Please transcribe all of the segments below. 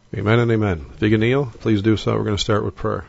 Amen and amen. If you can kneel, please do so. We're going to start with prayer.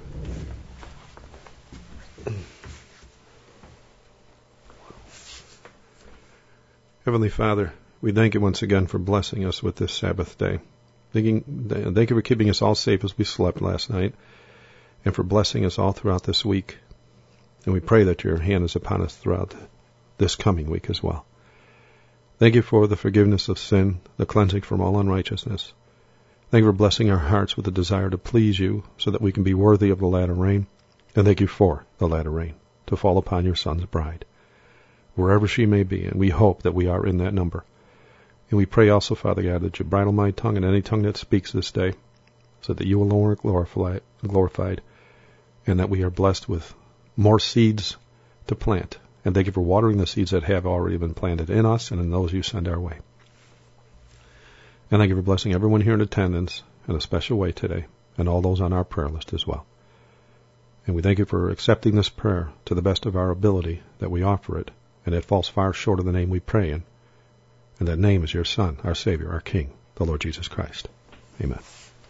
Heavenly Father, we thank you once again for blessing us with this Sabbath day. Thank you for keeping us all safe as we slept last night, and for blessing us all throughout this week. And we pray that your hand is upon us throughout this coming week as well. Thank you for the forgiveness of sin, the cleansing from all unrighteousness. Thank you for blessing our hearts with the desire to please you so that we can be worthy of the latter rain. And thank you for the latter rain to fall upon your Son's bride, wherever she may be. And we hope that we are in that number. And we pray also, Father God, that you bridle my tongue and any tongue that speaks this day so that you alone are glorified and that we are blessed with more seeds to plant. And thank you for watering the seeds that have already been planted in us and in those you send our way. And thank you for blessing everyone here in attendance in a special way today, and all those on our prayer list as well. And we thank you for accepting this prayer to the best of our ability that we offer it, and it falls far short of the name we pray in. And that name is your Son, our Savior, our King, the Lord Jesus Christ. Amen.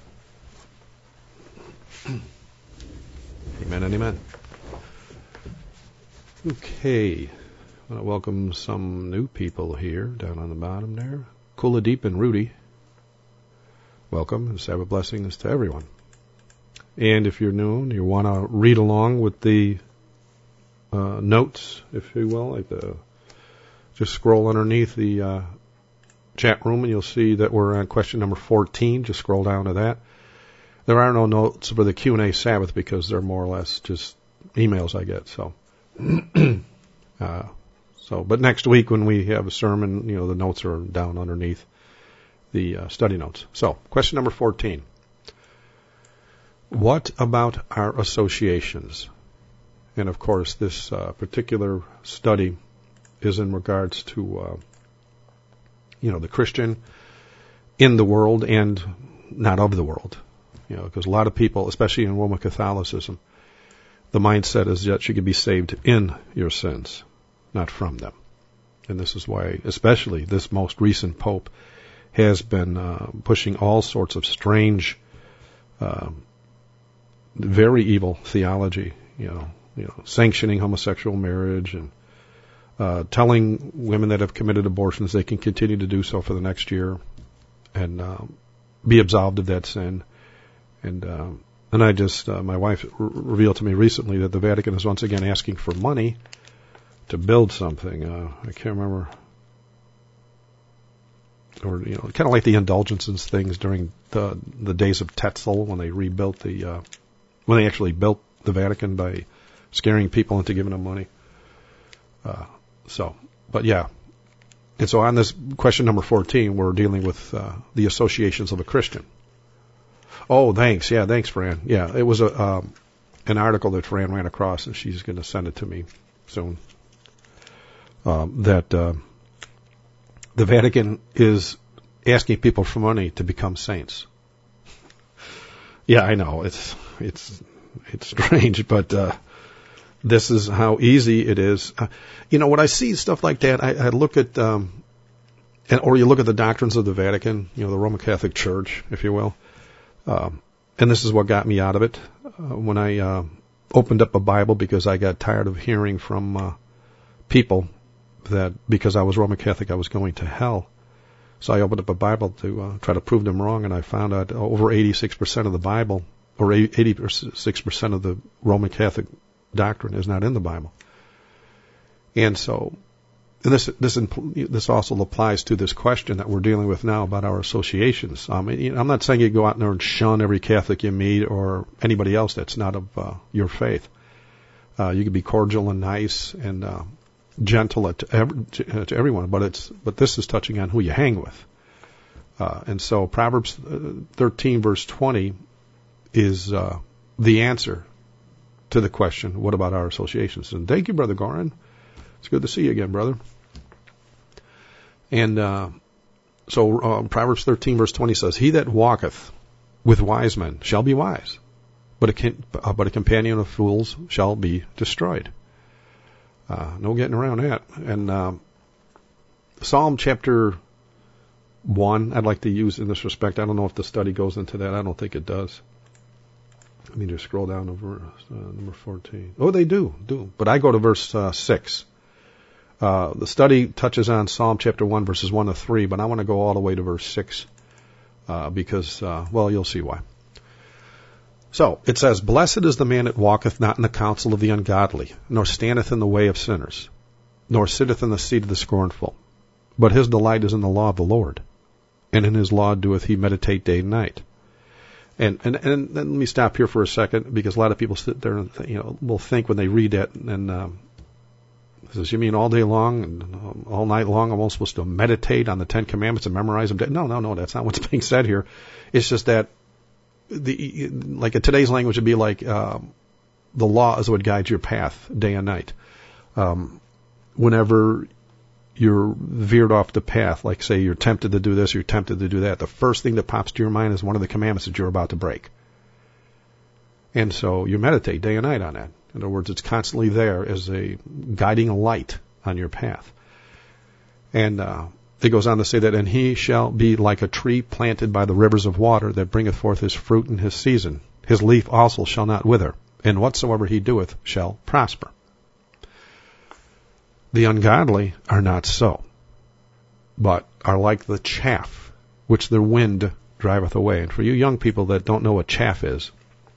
Amen and amen. Okay. I want to welcome some new people here down on the bottom there. Kuladeep and Rudy. Welcome, and Sabbath blessings to everyone. And if you're new and you want to read along with the notes, if you will, just scroll underneath the chat room and you'll see that we're on question number 14. Just scroll down to that. There are no notes for the Q&A Sabbath because they're more or less just emails I get. But next week when we have a sermon, the notes are down underneath the study notes. So, question number 14. What about our associations? And of course, this particular study is in regards to, the Christian in the world and not of the world. Because a lot of people, especially in Roman Catholicism, the mindset is that you can be saved in your sins, not from them. And this is why, especially this most recent Pope has been pushing all sorts of strange, very evil theology, sanctioning homosexual marriage and telling women that have committed abortions they can continue to do so for the next year and be absolved of that sin. And I just, my wife revealed to me recently that the Vatican is once again asking for money to build something. I can't remember. Or, kind of like the indulgences things during the days of Tetzel when they rebuilt when they actually built the Vatican by scaring people into giving them money. But yeah. And so on this question number 14, we're dealing with the associations of a Christian. Oh, thanks. Yeah, thanks, Fran. Yeah, it was an article that Fran ran across, and she's going to send it to me soon. The Vatican is asking people for money to become saints. Yeah, I know it's strange, but this is how easy it is. When I see stuff like that, I look at or you look at the doctrines of the Vatican, the Roman Catholic Church, if you will. And this is what got me out of it. When I opened up a Bible because I got tired of hearing from people that because I was Roman Catholic I was going to hell. So I opened up a Bible to try to prove them wrong, and I found out over 86% of the Bible, or 86% of the Roman Catholic doctrine is not in the Bible. And so, and this also applies to this question that we're dealing with now about our associations. I'm not saying you go out there and shun every Catholic you meet or anybody else that's not of your faith. You can be cordial and nice and gentle to everyone, but this is touching on who you hang with. And so Proverbs 13 verse 20 is the answer to the question, what about our associations? And thank you, Brother Goran. It's good to see you again, brother. And so Proverbs 13 verse 20 says, he that walketh with wise men shall be wise, but a companion of fools shall be destroyed. No getting around that. And Psalm chapter 1 I'd like to use in this respect. I don't know if the study goes into that. I don't think it does. Let me just scroll down to verse number 14. Oh, they do. But I go to verse 6. The study touches on Psalm chapter 1, verses 1 to 3, but I want to go all the way to verse 6 because, well, you'll see why. So, it says, Blessed is the man that walketh not in the counsel of the ungodly, nor standeth in the way of sinners, nor sitteth in the seat of the scornful. But his delight is in the law of the Lord, and in his law doeth he meditate day and night. And let me stop here for a second, because a lot of people sit there and will think when they read that, and says, you mean all day long and all night long I'm supposed to meditate on the 10 Commandments and memorize them? No, that's not what's being said here. It's just that like in today's language, it'd be like the law is what guides your path day and night. Whenever you're veered off the path, like say you're tempted to do this, you're tempted to do that, the first thing that pops to your mind is one of the commandments that you're about to break. And so you meditate day and night on that. In other words, it's constantly there as a guiding light on your path. And it goes on to say that, and he shall be like a tree planted by the rivers of water that bringeth forth his fruit in his season. His leaf also shall not wither, and whatsoever he doeth shall prosper. The ungodly are not so, but are like the chaff, which the wind driveth away. And for you young people that don't know what chaff is,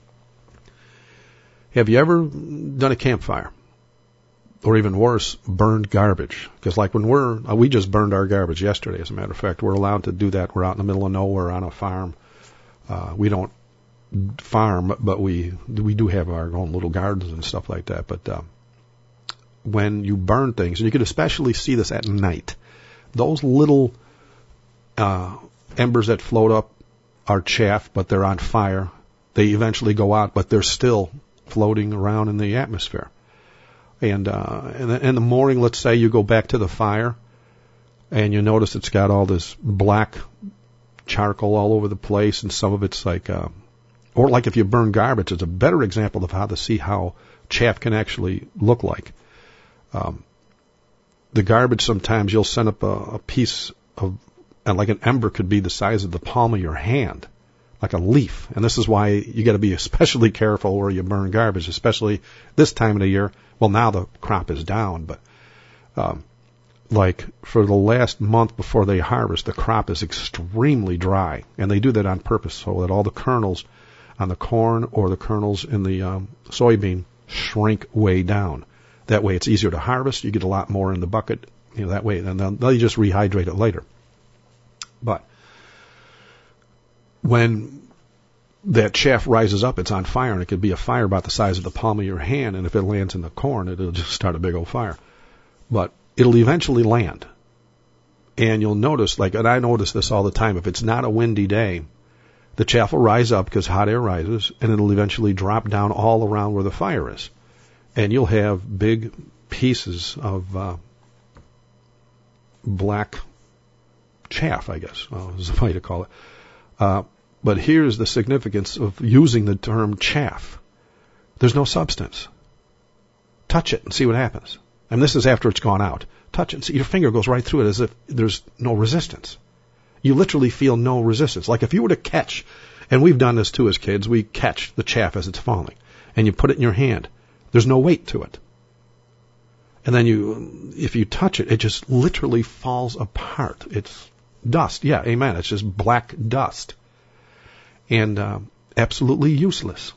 have you ever done a campfire? Or even worse, burned garbage? Because like when we just burned our garbage yesterday, as a matter of fact. We're allowed to do that. We're out in the middle of nowhere on a farm. We don't farm, but we do have our own little gardens and stuff like that. But when you burn things, and you can especially see this at night, those little embers that float up are chaff, but they're on fire. They eventually go out, but they're still floating around in the atmosphere. And in the morning, let's say you go back to the fire, and you notice it's got all this black charcoal all over the place, and some of it's like, or like if you burn garbage, it's a better example of how to see how chaff can actually look like. The garbage, sometimes you'll send up a piece of, and like an ember could be the size of the palm of your hand, like a leaf. And this is why you got to be especially careful where you burn garbage, especially this time of the year. Well, now the crop is down, but like for the last month before they harvest, the crop is extremely dry, and they do that on purpose so that all the kernels on the corn or the kernels in the soybean shrink way down. That way, it's easier to harvest. You get a lot more in the bucket. That way, and then they'll just rehydrate it later. But when that chaff rises up, it's on fire, and it could be a fire about the size of the palm of your hand, and if it lands in the corn, it'll just start a big old fire. But it'll eventually land. And you'll notice, and I notice this all the time, if it's not a windy day, the chaff will rise up because hot air rises, and it'll eventually drop down all around where the fire is. And you'll have big pieces of black chaff, I guess, is the way to call it. But here's the significance of using the term chaff. There's no substance. Touch it and see what happens. And this is after it's gone out. Touch it and see. Your finger goes right through it as if there's no resistance. You literally feel no resistance. Like if you were to catch, and we've done this too as kids, we catch the chaff as it's falling, and you put it in your hand. There's no weight to it. And then if you touch it, it just literally falls apart. It's dust. Yeah, amen. It's just black dust. And absolutely useless.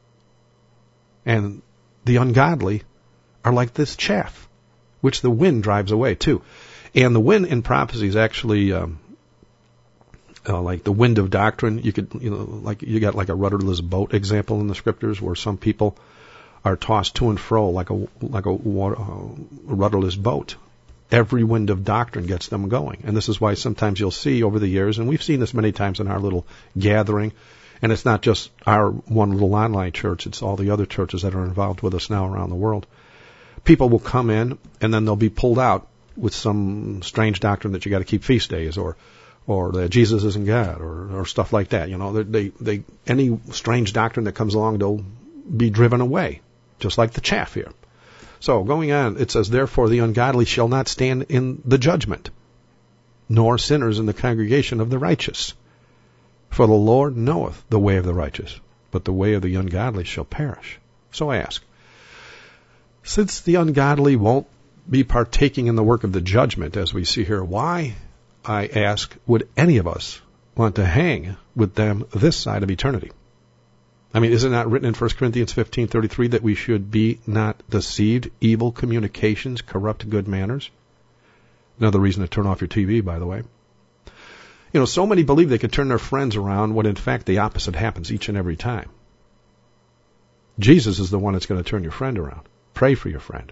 And the ungodly are like this chaff, which the wind drives away too. And the wind in prophecy is actually like the wind of doctrine. You could, like you got like a rudderless boat example in the scriptures where some people are tossed to and fro like a rudderless boat. Every wind of doctrine gets them going. And this is why sometimes you'll see over the years, and we've seen this many times in our little gathering, and it's not just our one little online church, it's all the other churches that are involved with us now around the world. People will come in, and then they'll be pulled out with some strange doctrine that you got to keep feast days, or that Jesus isn't God, or stuff like that. They any strange doctrine that comes along, they'll be driven away, just like the chaff here. So, going on, it says, therefore the ungodly shall not stand in the judgment. nor sinners in the congregation of the righteous. For the Lord knoweth the way of the righteous, but the way of the ungodly shall perish. So I ask, since the ungodly won't be partaking in the work of the judgment, as we see here, why, I ask, would any of us want to hang with them this side of eternity? I mean, is it not written in 1 Corinthians 15:33 that we should be not deceived? Evil communications corrupt good manners. Another reason to turn off your TV, by the way. You know, so many believe they can turn their friends around when in fact the opposite happens each and every time. Jesus is the one that's going to turn your friend around. Pray for your friend.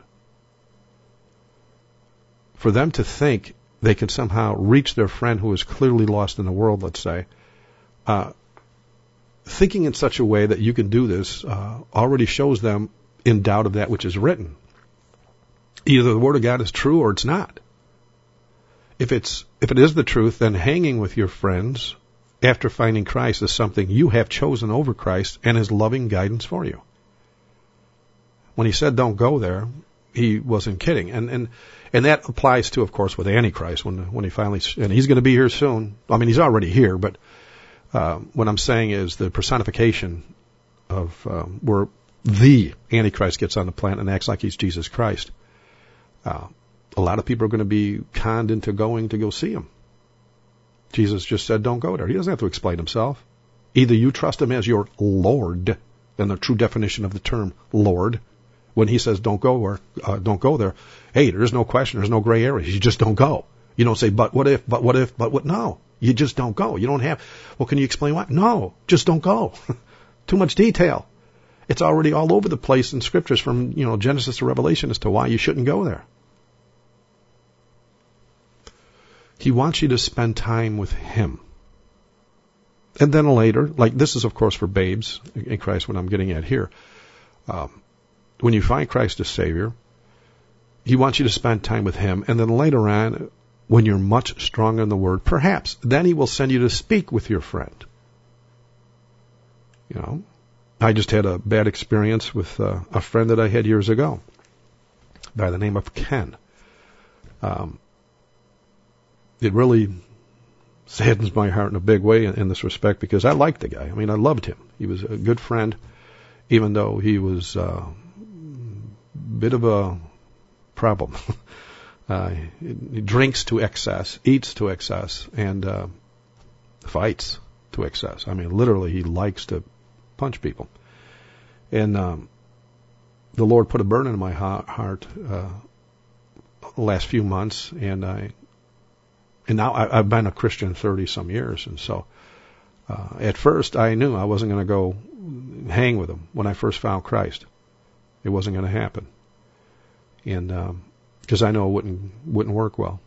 For them to think they can somehow reach their friend who is clearly lost in the world, let's say, thinking in such a way that you can do this already shows them in doubt of that which is written. Either the Word of God is true or it's not. If it is the truth, then hanging with your friends after finding Christ is something you have chosen over Christ and His loving guidance for you. When He said don't go there, He wasn't kidding. And that applies to, of course, with Antichrist when he finally, and he's going to be here soon. I mean, he's already here, but what I'm saying is the personification of where the Antichrist gets on the planet and acts like he's Jesus Christ. A lot of people are going to be conned into going to go see him. Jesus just said, don't go there. He doesn't have to explain himself. Either you trust him as your Lord, and the true definition of the term Lord, when he says don't go there, hey, there is no question, there's no gray areas. You just don't go. You don't say, but what if, but what if, but what? No, you just don't go. You don't have, well, can you explain why? No, just don't go. Too much detail. It's already all over the place in scriptures from, Genesis to Revelation as to why you shouldn't go there. He wants you to spend time with him. And then later, like this is of course for babes in Christ, what I'm getting at here. When you find Christ as Savior, he wants you to spend time with him. And then later on, when you're much stronger in the Word, perhaps, then he will send you to speak with your friend. I just had a bad experience with a friend that I had years ago by the name of Ken. It really saddens my heart in a big way in this respect because I liked the guy. I mean, I loved him. He was a good friend, even though he was a bit of a problem. He drinks to excess, eats to excess, and fights to excess. I mean, literally, he likes to punch people. And the Lord put a burden in my heart the last few months, and now I've been a Christian 30-some years, and so at first I knew I wasn't going to go hang with him when I first found Christ. It wasn't going to happen, and because I know it wouldn't work well.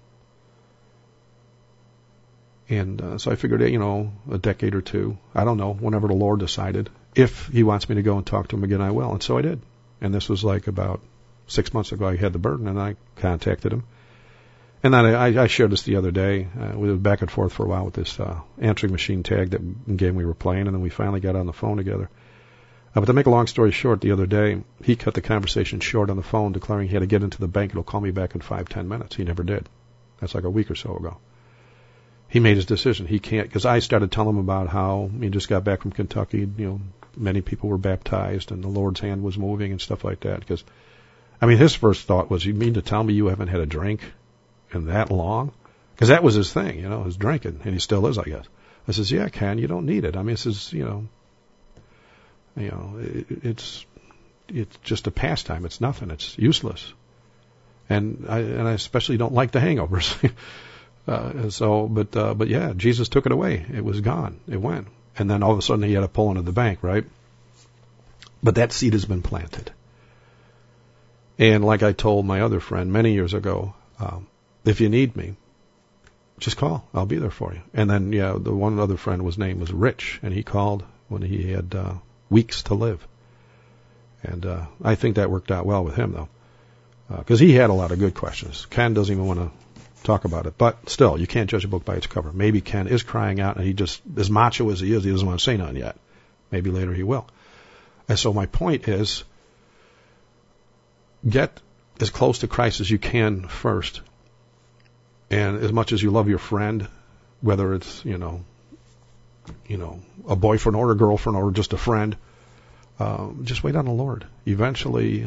And so I figured, a decade or two, I don't know, whenever the Lord decided, if he wants me to go and talk to him again, I will. And so I did. And this was like about 6 months ago. I had the burden, and I contacted him. And then I shared this the other day. We were back and forth for a while with this answering machine tag game we were playing, and then we finally got on the phone together. But to make a long story short, the other day, he cut the conversation short on the phone, declaring he had to get into the bank. He'll call me back in 5-10 minutes. He never did. That's like a week or so ago. He made his decision. He can't, because I started telling him about how he just got back from Kentucky. Many people were baptized, and the Lord's hand was moving and stuff like that. Because, his first thought was, you mean to tell me you haven't had a drink in that long? Because that was his thing, his drinking, and he still is, I guess. I says, yeah, Ken, you don't need it. This is, it's just a pastime. It's nothing. It's useless. And I especially don't like the hangovers. But yeah, Jesus took it away. It was gone. It went. And then all of a sudden he had to pull into the bank, right? But that seed has been planted. And like I told my other friend many years ago, if you need me, just call. I'll be there for you. And then, the one other friend name was Rich, and he called when he had weeks to live. And I think that worked out well with him, though, because he had a lot of good questions. Ken doesn't even want to talk about it, but still, you can't judge a book by its cover. Maybe Ken is crying out, and he just, as macho as he is, he doesn't want to say nothing yet. Maybe later he will. And so my point is, get as close to Christ as you can first, And as much as you love your friend, whether it's, a boyfriend or a girlfriend or just a friend, just wait on the Lord. Eventually,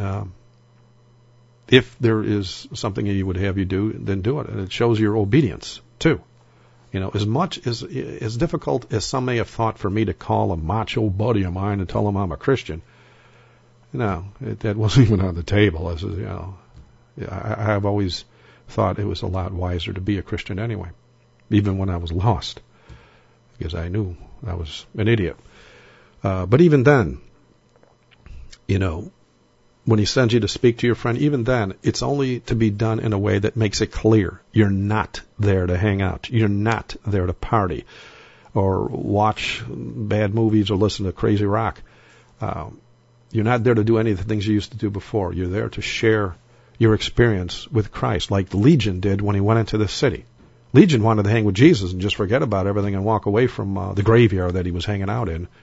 if there is something He would have you do, then do it. And it shows your obedience, too. As much as difficult as some may have thought for me to call a macho buddy of mine and tell him I'm a Christian, that wasn't even on the table. I've always thought it was a lot wiser to be a Christian anyway, even when I was lost, because I knew I was an idiot. But even then, when He sends you to speak to your friend, even then, it's only to be done in a way that makes it clear you're not there to hang out. You're not there to party or watch bad movies or listen to crazy rock. You're not there to do any of the things you used to do before. You're there to share your experience with Christ, like Legion did when he went into the city. Legion wanted to hang with Jesus and just forget about everything and walk away from the graveyard that he was hanging out in.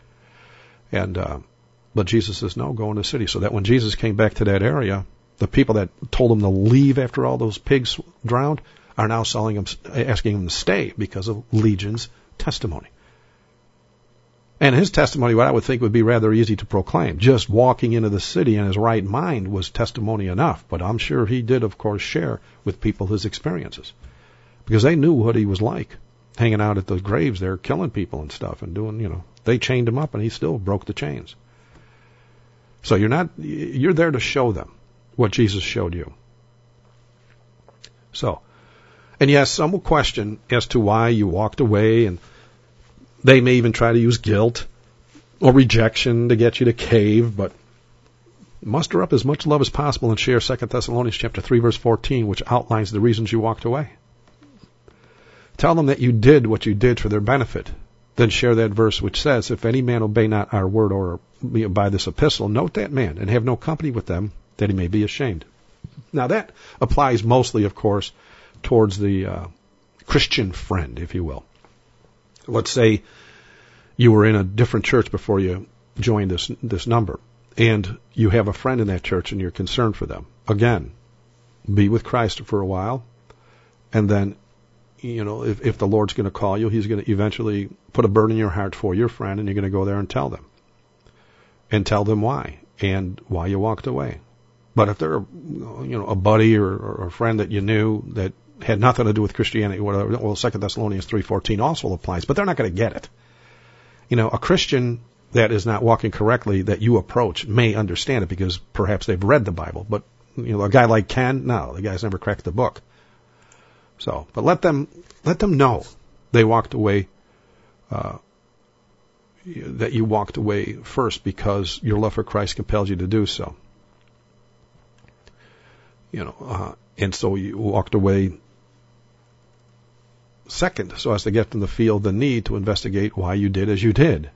But Jesus says, no, go in the city. So that when Jesus came back to that area, the people that told him to leave after all those pigs drowned are now asking him to stay because of Legion's testimony. And his testimony, what I would think would be rather easy to proclaim. Just walking into the city in his right mind was testimony enough. But I'm sure he did, of course, share with people his experiences. Because they knew what he was like, hanging out at those graves there, killing people and stuff, and doing, they chained him up and he still broke the chains. So you're there to show them what Jesus showed you. So, and yes, some will question as to why you walked away, and they may even try to use guilt or rejection to get you to cave, but muster up as much love as possible and share 2 Thessalonians chapter 3, verse 14, which outlines the reasons you walked away. Tell them that you did what you did for their benefit. Then share that verse which says, if any man obey not our word or by this epistle, note that man, and have no company with them, that he may be ashamed. Now that applies mostly, of course, towards the Christian friend, if you will. Let's say you were in a different church before you joined this number, and you have a friend in that church and you're concerned for them. Again, be with Christ for a while, and then if the Lord's going to call you, He's going to eventually put a burden in your heart for your friend, and you're going to go there and tell them. And tell them why, and why you walked away. But if they're, a buddy or a friend that you knew that had nothing to do with Christianity, whatever, well, 2 Thessalonians 3:14 also applies, but they're not going to get it. A Christian that is not walking correctly that you approach may understand it because perhaps they've read the Bible. But, a guy like Ken, no, the guy's never cracked the book. So, but let them know they walked away, that you walked away first because your love for Christ compels you to do so. And so you walked away second, so as to get them to feel the need to investigate why you did as you did.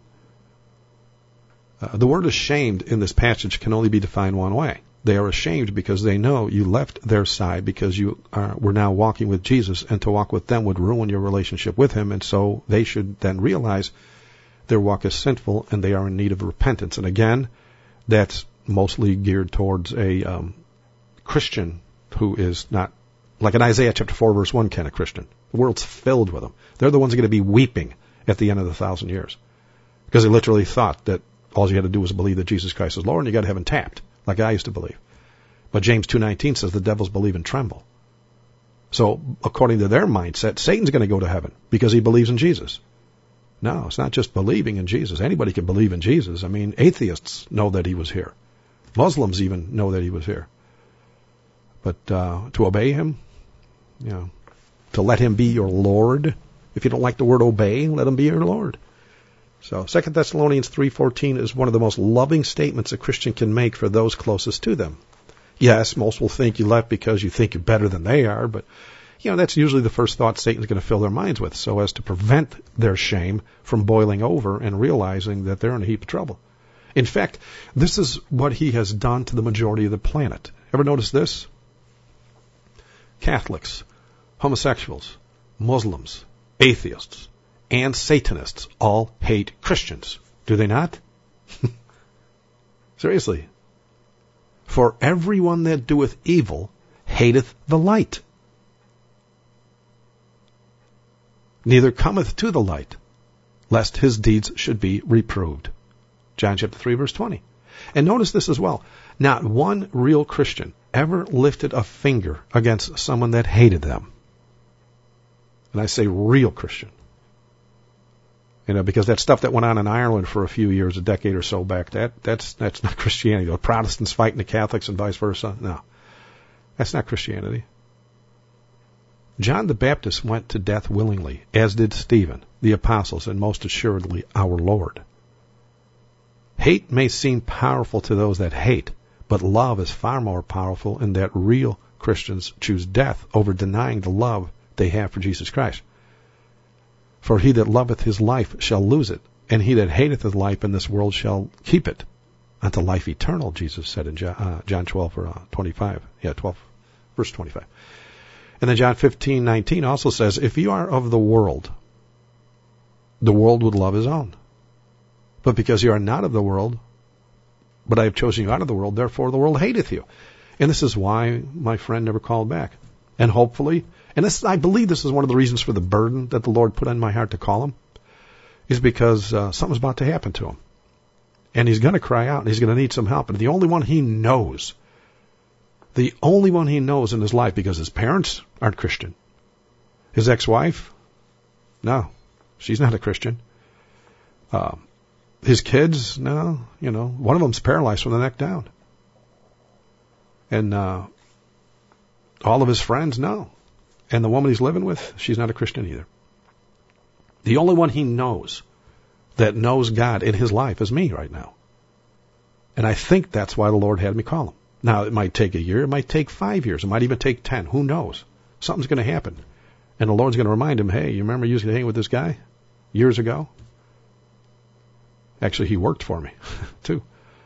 The word ashamed in this passage can only be defined one way. They are ashamed because they know you left their side because you were now walking with Jesus, and to walk with them would ruin your relationship with Him, and so they should then realize their walk is sinful and they are in need of repentance. And again, that's mostly geared towards a Christian who is not, like in Isaiah chapter 4, verse 1, kind of Christian. The world's filled with them. They're the ones going to be weeping at the end of the 1,000 years because they literally thought that all you had to do was believe that Jesus Christ is Lord and you got heaven tapped, like I used to believe. But James 2:19 says the devils believe and tremble. So according to their mindset, Satan's going to go to heaven because he believes in Jesus. No, it's not just believing in Jesus. Anybody can believe in Jesus. I mean, atheists know that He was here. Muslims even know that He was here. But to obey Him, to let Him be your Lord. If you don't like the word obey, let Him be your Lord. So 2 Thessalonians 3:14 is one of the most loving statements a Christian can make for those closest to them. Yes, most will think you left because you think you're better than they are, but that's usually the first thought Satan's going to fill their minds with, so as to prevent their shame from boiling over and realizing that they're in a heap of trouble. In fact, this is what he has done to the majority of the planet. Ever notice this? Catholics, homosexuals, Muslims, atheists, and Satanists all hate Christians. Do they not? Seriously. For everyone that doeth evil hateth the light, neither cometh to the light, lest his deeds should be reproved. John chapter 3, verse 20. And notice this as well. Not one real Christian ever lifted a finger against someone that hated them. And I say real Christian. Because that stuff that went on in Ireland for a few years, a decade or so back, that's not Christianity. The Protestants fighting the Catholics and vice versa. No. That's not Christianity. John the Baptist went to death willingly, as did Stephen, the apostles, and most assuredly our Lord. Hate may seem powerful to those that hate, but love is far more powerful in that real Christians choose death over denying the love they have for Jesus Christ. For he that loveth his life shall lose it, and he that hateth his life in this world shall keep it unto life eternal, Jesus said in John 12, 25. Yeah, 12, verse 25. And then John 15:19 also says, if you are of the world would love his own. But because you are not of the world, but I have chosen you out of the world, therefore the world hateth you. And this is why my friend never called back. And hopefully, and I believe this is one of the reasons for the burden that the Lord put on my heart to call him, is because something's about to happen to him. And he's going to cry out, and he's going to need some help. And the only one he knows in his life, because his parents aren't Christian. His ex-wife, no, she's not a Christian. His kids, no, one of them's paralyzed from the neck down. And all of his friends, no. And the woman he's living with, she's not a Christian either. The only one he knows that knows God in his life is me right now. And I think that's why the Lord had me call him. Now, it might take a year, it might take 5 years, it might even take 10, who knows? Something's going to happen. And the Lord's going to remind him, hey, you remember you used to hang with this guy years ago? Actually, he worked for me, too.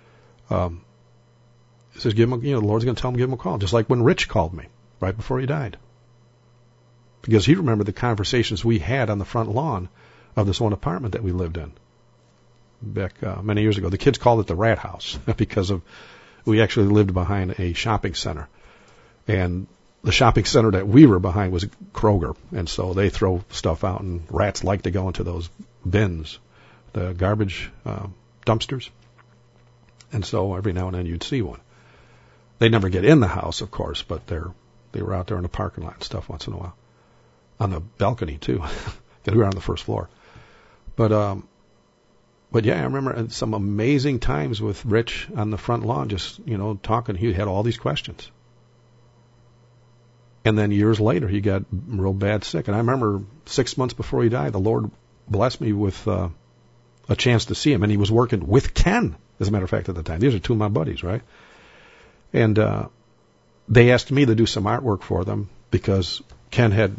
He says, give him the Lord's going to tell him, give him a call. Just like when Rich called me right before he died. Because he remembered the conversations we had on the front lawn of this one apartment that we lived in back many years ago. The kids called it the Rat House because we actually lived behind a shopping center. And the shopping center that we were behind was Kroger. And so they throw stuff out, and rats like to go into those bins, the garbage dumpsters. And so every now and then you'd see one. They never get in the house, of course, but they were out there in the parking lot and stuff once in a while. On the balcony, too, because we were on the first floor. But yeah, I remember some amazing times with Rich on the front lawn, just, talking. He had all these questions. And then years later, he got real bad sick. And I remember 6 months before he died, the Lord blessed me with a chance to see him. And he was working with Ken, as a matter of fact, at the time. These are two of my buddies, right? And they asked me to do some artwork for them because Ken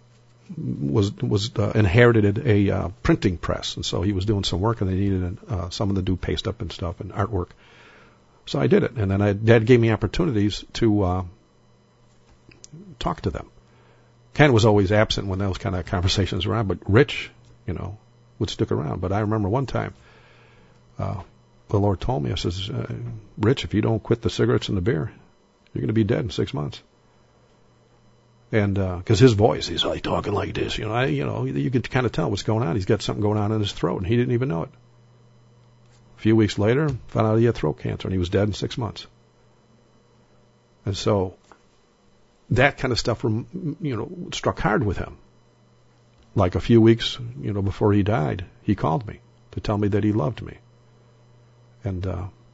inherited a printing press, and so he was doing some work, and they needed someone to do paste up and stuff and artwork. So I did it, and then Dad gave me opportunities to talk to them. Ken was always absent when those kind of conversations were on, but Rich, would stick around. But I remember one time, the Lord told me, I says, Rich, if you don't quit the cigarettes and the beer, you're going to be dead in 6 months. And because his voice, he's like talking like this, you could kind of tell what's going on. He's got something going on in his throat, and he didn't even know it. A few weeks later, found out he had throat cancer, and he was dead in 6 months. And so that kind of stuff, struck hard with him. Like a few weeks, before he died, he called me to tell me that he loved me. And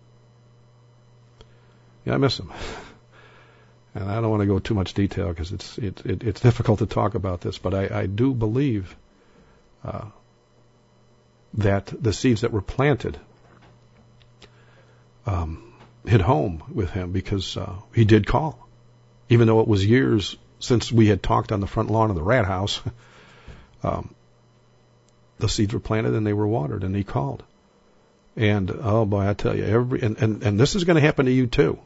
I miss him. And I don't want to go too much detail because it's difficult to talk about this, but I do believe that the seeds that were planted hit home with him because he did call. Even though it was years since we had talked on the front lawn of the Rat House, the seeds were planted and they were watered, and he called. And oh boy, I tell you, and this is going to happen to you too.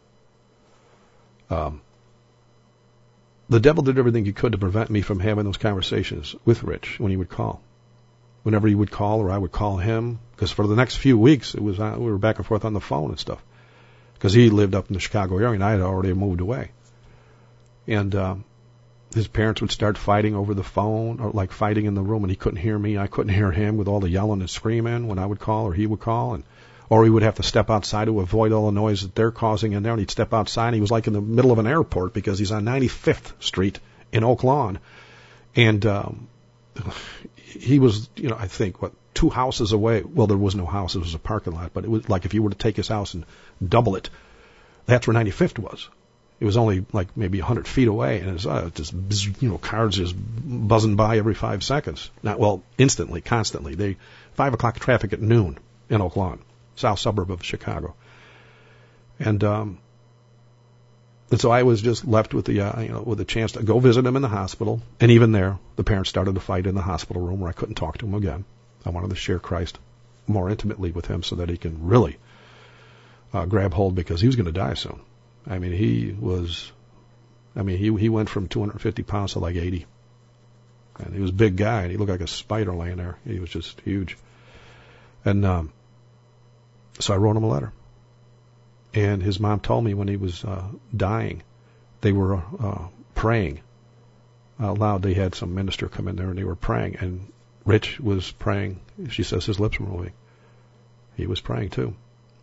The devil did everything he could to prevent me from having those conversations with Rich when he would call. Whenever he would call, or I would call him, because for the next few weeks we were back and forth on the phone and stuff, because he lived up in the Chicago area and I had already moved away. And his parents would start fighting over the phone, or like fighting in the room, and he couldn't hear me. I couldn't hear him with all the yelling and screaming when I would call or he would call, or he would have to step outside to avoid all the noise that they're causing in there. And he'd step outside, and he was like in the middle of an airport because he's on 95th Street in Oak Lawn, and he was, I think 2 houses away. Well, there was no house; it was a parking lot. But it was like if you were to take his house and double it, that's where 95th was. It was only like maybe 100 feet away, and it was just cars just buzzing by every 5 seconds. Instantly, constantly. 5 o'clock traffic at noon in Oak Lawn, south suburb of Chicago, and so I was just left with the chance to go visit him in the hospital. And even there, the parents started to fight in the hospital room where I couldn't talk to him again. I wanted to share Christ more intimately with him so that he can really grab hold, because he was going to die soon. I mean, he went from 250 pounds to like 80. And he was a big guy, and he looked like a spider laying there. He was just huge. And so I wrote him a letter. And his mom told me when he was dying, they were praying out loud. They had some minister come in there, and they were praying. And Rich was praying. She says his lips were moving. He was praying too.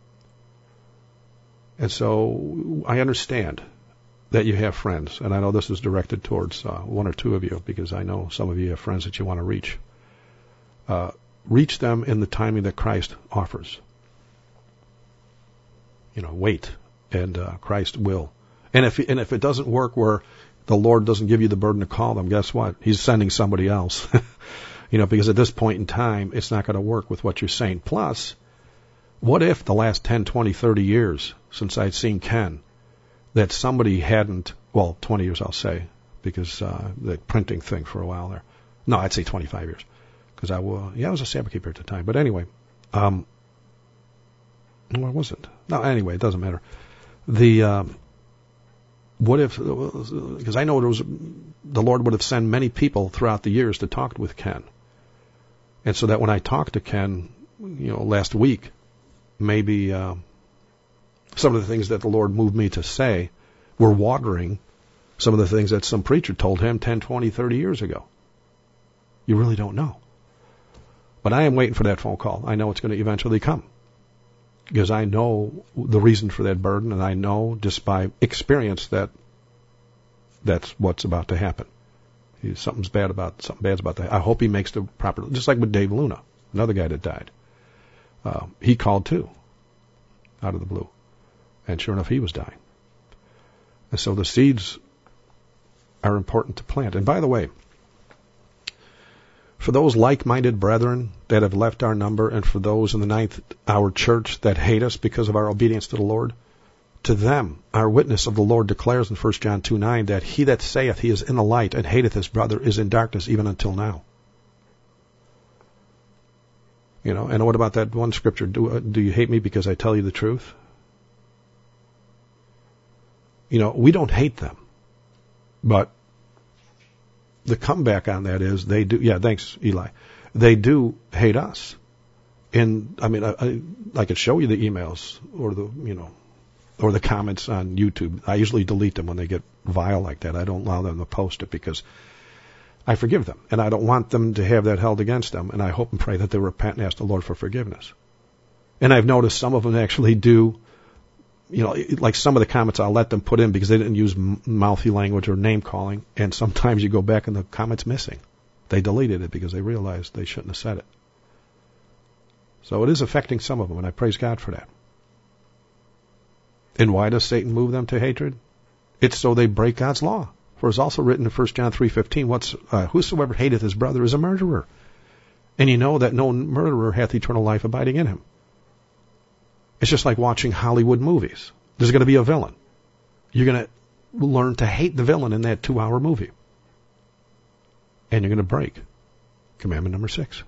And so I understand that you have friends, and I know this is directed towards 1 or 2 of you, because I know some of you have friends that you want to reach. Reach them in the timing that Christ offers. Wait, and Christ will. And if it doesn't work where the Lord doesn't give you the burden to call them, guess what? He's sending somebody else. Because at this point in time, it's not going to work with what you're saying. Plus, what if the last 10, 20, 30 years since I'd seen Ken, that somebody hadn't, 20 years I'll say, because the printing thing for a while there. No, I'd say 25 years. Because I was a Sabbath keeper at the time. But anyway, no, I wasn't. No, anyway, it doesn't matter. What if, because I know the Lord would have sent many people throughout the years to talk with Ken. And so that when I talked to Ken, last week, maybe some of the things that the Lord moved me to say were watering some of the things that some preacher told him 10, 20, 30 years ago. You really don't know. But I am waiting for that phone call. I know it's going to eventually come, because I know the reason for that burden, and I know just by experience that that's what's about to happen. Something's bad's about to happen. I hope he makes the proper, just like with Dave Luna, another guy that died. He called too, out of the blue. And sure enough, he was dying. And so the seeds are important to plant. And by the way, for those like-minded brethren that have left our number, and for those in the 9th Hour Church that hate us because of our obedience to the Lord, to them our witness of the Lord declares in 1 John 2:9 that he that saith he is in the light and hateth his brother is in darkness even until now. And what about that one scripture? Do you hate me because I tell you the truth? We don't hate them. But the comeback on that is they do. Yeah, thanks, Eli. They do hate us. And I could show you the emails or the comments on YouTube. I usually delete them when they get vile like that. I don't allow them to post it because I forgive them, and I don't want them to have that held against them, and I hope and pray that they repent and ask the Lord for forgiveness. And I've noticed some of them actually do, like some of the comments I'll let them put in because they didn't use mouthy language or name calling, and sometimes you go back and the comment's missing. They deleted it because they realized they shouldn't have said it. So it is affecting some of them, and I praise God for that. And why does Satan move them to hatred? It's so they break God's law. For it's also written in 1 John 3:15, whosoever hateth his brother is a murderer. And you know that no murderer hath eternal life abiding in him. It's just like watching Hollywood movies. There's going to be a villain. You're going to learn to hate the villain in that 2-hour movie. And you're going to break commandment number 6.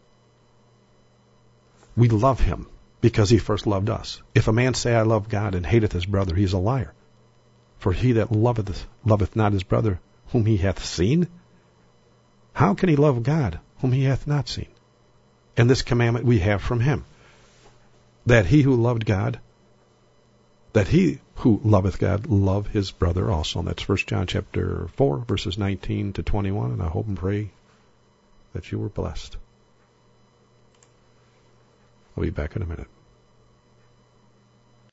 We love him because he first loved us. If a man say, I love God, and hateth his brother, he is a liar. For he that loveth not his brother whom he hath seen, how can he love God whom he hath not seen? And this commandment we have from him, that he who loved God, that he who loveth God, love his brother also. And that's 1 John chapter 4, verses 19 to 21. And I hope and pray that you were blessed. I'll be back in a minute.